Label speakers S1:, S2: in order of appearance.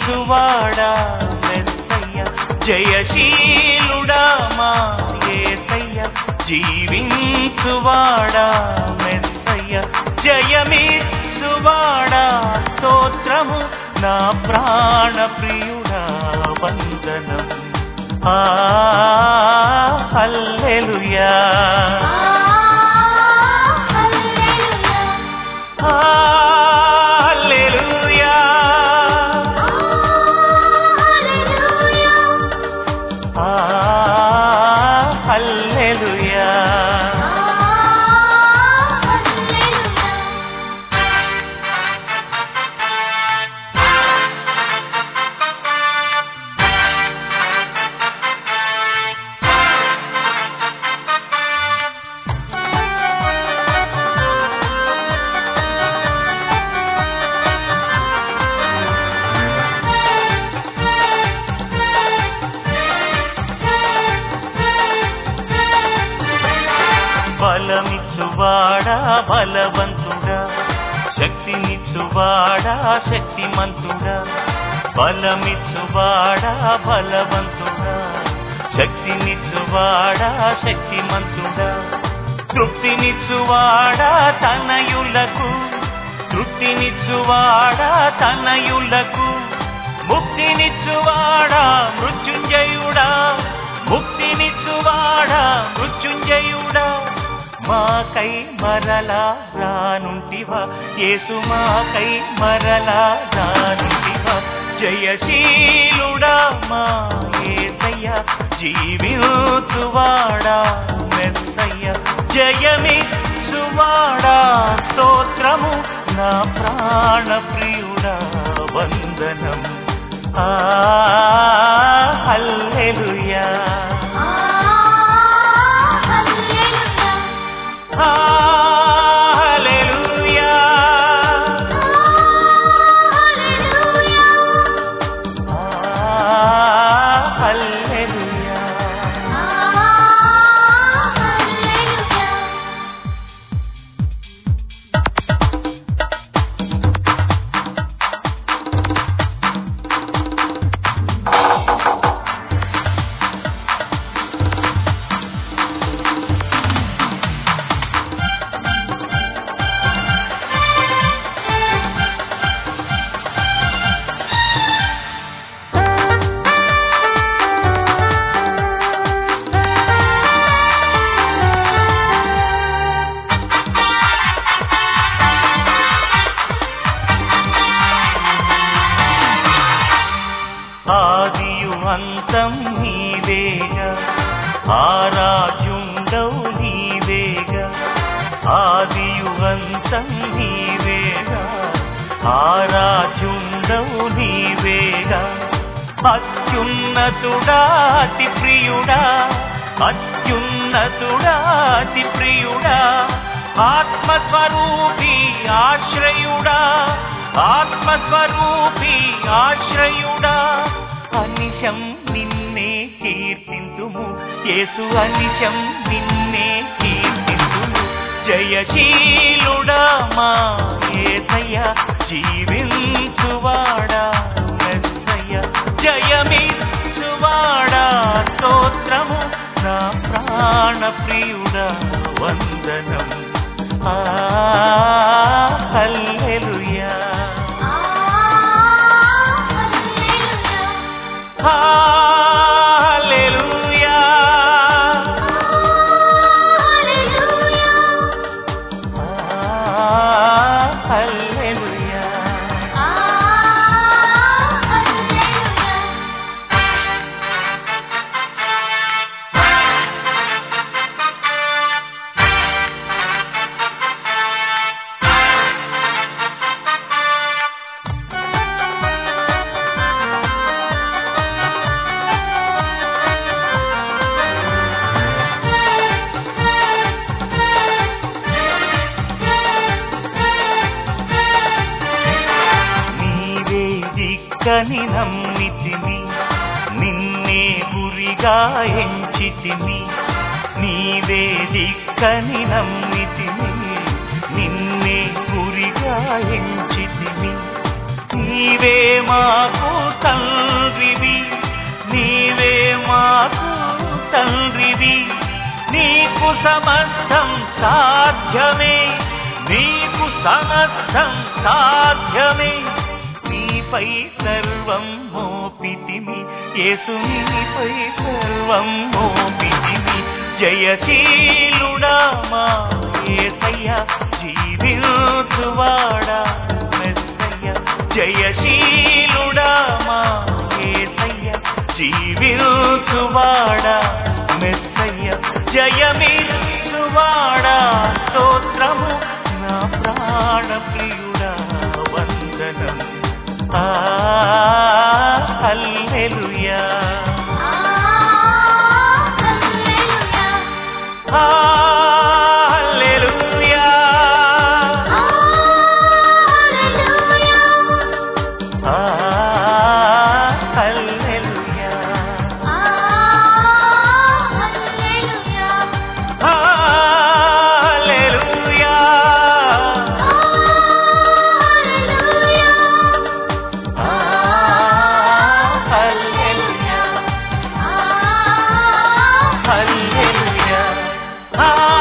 S1: జయమిచ్చువాడా మెస్సయ్య జయశీలుడా మా యేసయ్య జీవించువాడా మెస్సయ్య జయమిచ్చువాడా స్తోత్రము నా ప్రాణ ప్రియుడా వందనం హల్లెలూయా హల్లెలూయా హల్లెలూయా బలమిచ్చువాడా బలవంతుడా శక్తినిచ్చువాడా శక్తిమంతుడా బలమిచ్చువాడా బలవంతుడా శక్తినిచ్చువాడా శక్తిమంతుడా తృప్తినిచ్చువాడా తనయులకు తృప్తినిచ్చువాడా తనయులకు ముక్తినిచ్చువాడా మృత్యుంజయుడా ముక్తినిచ్చువాడా మృత్యుంజయుడా మాకై మరలా రానుంటివా యేసు మాకై మరలా రానుంటివా జయశీలుడా మా యేసయ్య జీవించువాడా మెస్సయ్య జయమిచ్చువాడా స్తోత్రము నా ప్రాణ ప్రియుడా వందనం హల్లెలూయా హల్లెలూయా హల్లెలూయా ఆదియు అంతం నీవేగా ఆరాధ్యుండవు నీవేగా ఆదియు అంతం నీవేగా ఆరాధ్యుండవు నీవేగా అత్యున్నతుడా అతి ప్రియుడా అత్యున్నతుడా అతి ప్రియుడా ఆత్మస్వరూపి ఆశ్రయుడా ఆత్మస్వరూపి ఆశ్రయుడా అనిశం నిన్నే కీర్తింతుము యేసు అనిశం నిన్నే కీర్తింతుము జయశీలుడా మా యేసయ్య జీవించువాడా మెస్సయ్య జయమిచ్చువాడా స్తోత్రము నా ప్రాణ ప్రియుడా వందనం హల్లెలూయా హల్లెలూయా హల్లెలూయా కని నమ్మితిని నిన్నే గురిగా ఎంచితిని నీవే దిక్కని నమ్మితిని నిన్నే గురిగా ఎంచితిని నీవే మాకు తండ్రివి, నీవే మాకు తండ్రివి. నీకు సమస్తం సాధ్యమే, నీకు సమస్తం సాధ్యమే. నీపై సర్వం మోపితిమి యేసు, నీపై సర్వం మోపితిమి. జయశీలుడా మా యేసయ్య, జీవించువాడా మెస్సయ్య. జయశీలుడా మా యేసయ్య, జీవించువాడా మెస్సయ్య. జయమిచ్చువాడా స్తోత్రము, నా ప్రాణ ప్రియుడా వందనం. హల్లెలూయా, హల్లెలూయా, హల్లెలూయా, హల్లెలూయా. Hallelujah.